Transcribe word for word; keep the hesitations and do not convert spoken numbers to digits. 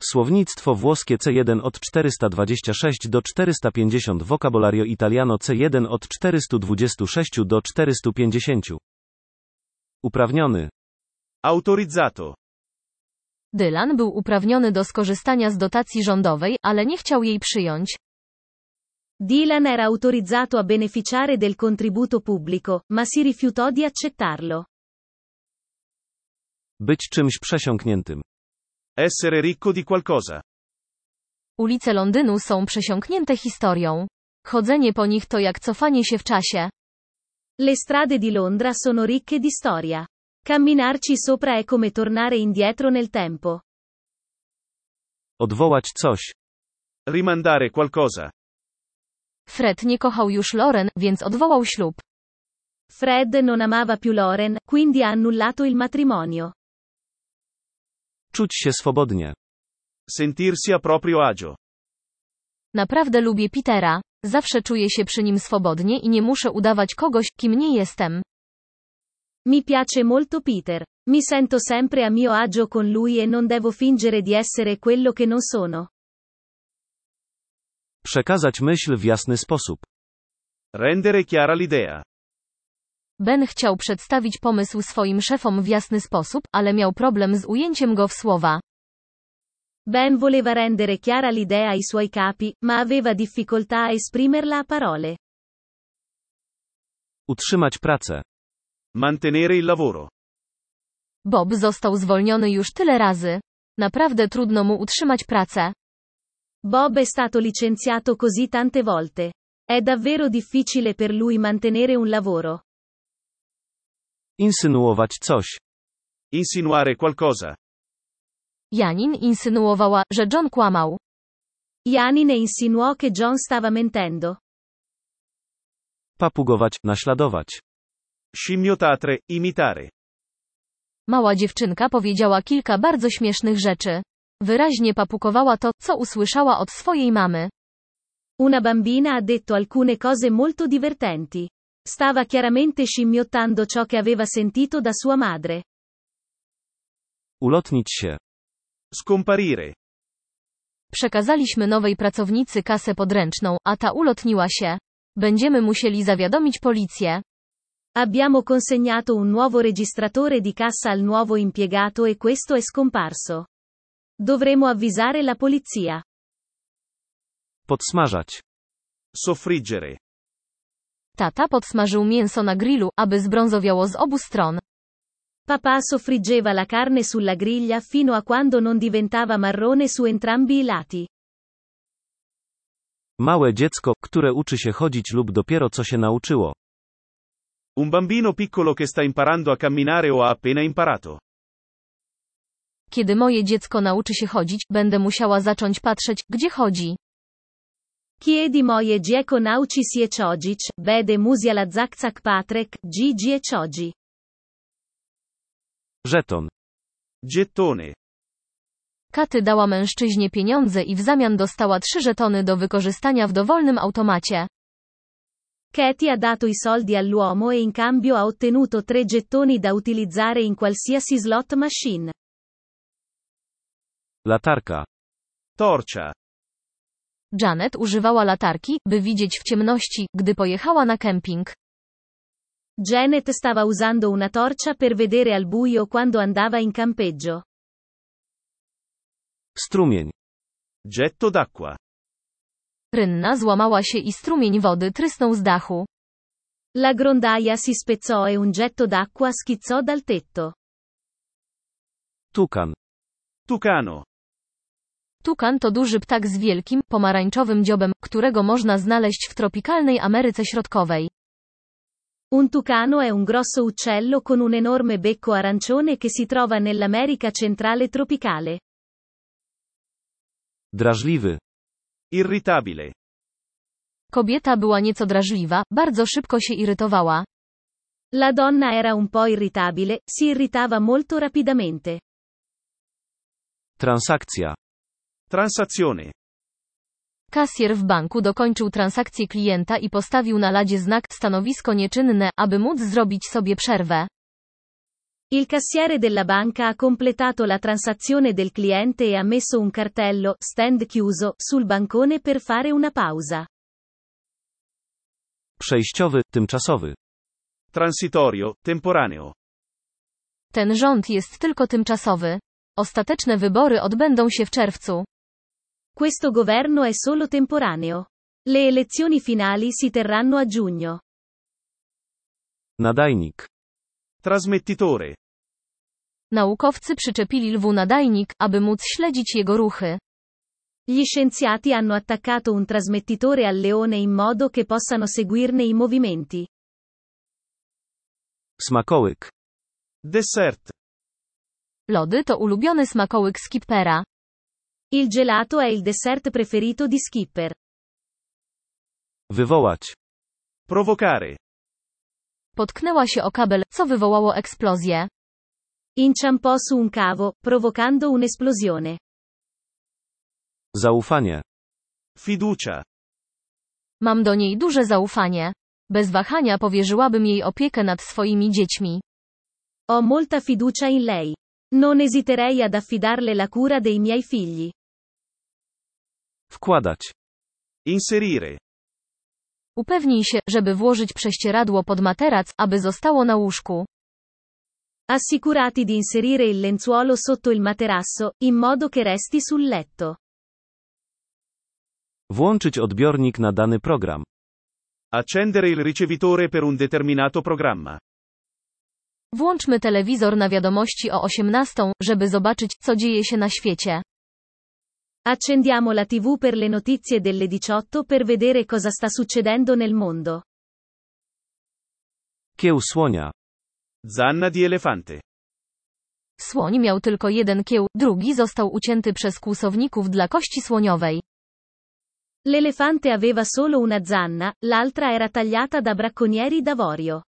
Słownictwo włoskie C jeden od czterysta dwadzieścia sześć do czterysta pięćdziesiąt. Vocabolario italiano C jeden od czterysta dwadzieścia sześć do czterysta pięćdziesiąt. Uprawniony. Autorizzato. Dylan był uprawniony do skorzystania z dotacji rządowej, ale nie chciał jej przyjąć. Dylan era autorizzato a beneficiare del contributo pubblico, ma si rifiutò di accettarlo. Być czymś przesiąkniętym. Essere ricco di qualcosa. Ulice Londynu są przesiąknięte historią. Chodzenie po nich to jak cofanie się w czasie. Le strade di Londra sono ricche di storia. Camminarci sopra è come tornare indietro nel tempo. Odwołać coś. Rimandare qualcosa. Fred nie kochał już Lauren, więc odwołał ślub. Fred non amava più Lauren, quindi ha annullato il matrimonio. Czuć się swobodnie. Sentirsi a proprio agio. Naprawdę lubię Petera. Zawsze czuję się przy nim swobodnie i nie muszę udawać kogoś, kim nie jestem. Mi piace molto Peter. Mi sento sempre a mio agio con lui e non devo fingere di essere quello che non sono. Przekazać myśl w jasny sposób. Rendere chiara l'idea. Ben chciał przedstawić pomysł swoim szefom w jasny sposób, ale miał problem z ujęciem go w słowa. Ben voleva rendere chiara l'idea ai suoi capi, ma aveva difficoltà a esprimerla a parole. Utrzymać pracę. Mantenere il lavoro. Bob został zwolniony już tyle razy. Naprawdę trudno mu utrzymać pracę. Bob è stato licenziato così tante volte. È davvero difficile per lui mantenere un lavoro. Insynuować coś. Insinuare qualcosa. Janin insynuowała, że John kłamał. Janine insinuò che John stava mentendo. Papugować, naśladować. Scimmiottare, imitare. Mała dziewczynka powiedziała kilka bardzo śmiesznych rzeczy. Wyraźnie papukowała to, co usłyszała od swojej mamy. Una bambina ha detto alcune cose molto divertenti. Stava chiaramente scimmiottando ciò che aveva sentito da sua madre. Ulotnić się. Scomparire. Przekazaliśmy nowej pracownicy kasę podręczną, a ta ulotniła się. Będziemy musieli zawiadomić policję. Abbiamo consegnato un nuovo registratore di cassa al nuovo impiegato e questo è scomparso. Dovremo avvisare la polizia. Podsmażać. Soffriggere. Tata podsmażył mięso na grillu, aby zbrązowiało z obu stron. Papà soffriggeva la carne sulla griglia fino a quando non diventava marrone su entrambi i lati. Małe dziecko, które uczy się chodzić lub dopiero co się nauczyło. Un bambino piccolo che sta imparando a camminare o ha appena imparato. Kiedy moje dziecko nauczy się chodzić, będę musiała zacząć patrzeć, gdzie chodzi. Chiedi moje dziecko nauczy się chodzić, będę musiała zacząć patrzeć, gdzie chodzi. Żeton. Gettone. Katy dała mężczyźnie pieniądze i w zamian dostała trzy żetony do wykorzystania w dowolnym automacie. Katie ha dato i soldi all'uomo e in cambio ha ottenuto tre gettoni da utilizzare in qualsiasi slot machine. Latarka. Torcia. Janet używała latarki, by widzieć w ciemności, gdy pojechała na kemping. Janet stava usando una torcia per vedere al buio quando andava in campeggio. Strumień. Getto d'acqua. Rynna złamała się i strumień wody trysnął z dachu. La grondaia si spezzò e un getto d'acqua schizzò dal tetto. Tukan. Tucano. Tukan to duży ptak z wielkim, pomarańczowym dziobem, którego można znaleźć w tropikalnej Ameryce Środkowej. Un tucano è un grosso uccello con un enorme becco arancione che si trova nell'America centrale tropicale. Drażliwy. Irritabile. Kobieta była nieco drażliwa, bardzo szybko się irytowała. La donna era un po' irritabile, si irritava molto rapidamente. Transakcja. Transazione. Kasjer w banku dokończył transakcję klienta i postawił na ladzie znak stanowisko nieczynne, aby móc zrobić sobie przerwę. Il cassiere della banca ha completato la transazione del cliente e ha messo un cartello, stand chiuso, sul bancone per fare una pausa. Przejściowy, tymczasowy. Transitorio, temporaneo. Ten rząd jest tylko tymczasowy. Ostateczne wybory odbędą się w czerwcu. Questo governo è solo temporaneo. Le elezioni finali si terranno a giugno. Nadajnik. Trasmettitore. Naukowcy przyczepili lwu nadajnik, aby móc śledzić jego ruchy. Gli scienziati hanno attaccato un trasmettitore al leone in modo che possano seguirne i movimenti. Smakołyk. Dessert. Lody to ulubiony smakołyk Skippera. Il gelato è il dessert preferito di Skipper. Wywołać. Provocare. Potknęła się o kabel, co wywołało eksplozję. Inciampò su un cavo, provocando un'esplosione. Zaufanie. Fiducia. Mam do niej duże zaufanie. Bez wahania powierzyłabym jej opiekę nad swoimi dziećmi. Ho molta fiducia in lei. Non esiterei ad affidarle la cura dei miei figli. Wkładać. Inserire. Upewnij się, żeby włożyć prześcieradło pod materac, aby zostało na łóżku. Assicurati di inserire il lenzuolo sotto il materasso, in modo che resti sul letto. Włączyć odbiornik na dany program. Accendere il ricevitore per un determinato programma. Włączmy telewizor na wiadomości o osiemnastej, żeby zobaczyć, co dzieje się na świecie. Accendiamo la tivù per le notizie delle diciotto per vedere cosa sta succedendo nel mondo. Kieł słonia. Zanna di elefante. Słoń miał tylko jeden kieł, drugi został ucięty przez kłusowników dla kości słoniowej. L'elefante aveva solo una zanna, l'altra era tagliata da bracconieri d'avorio.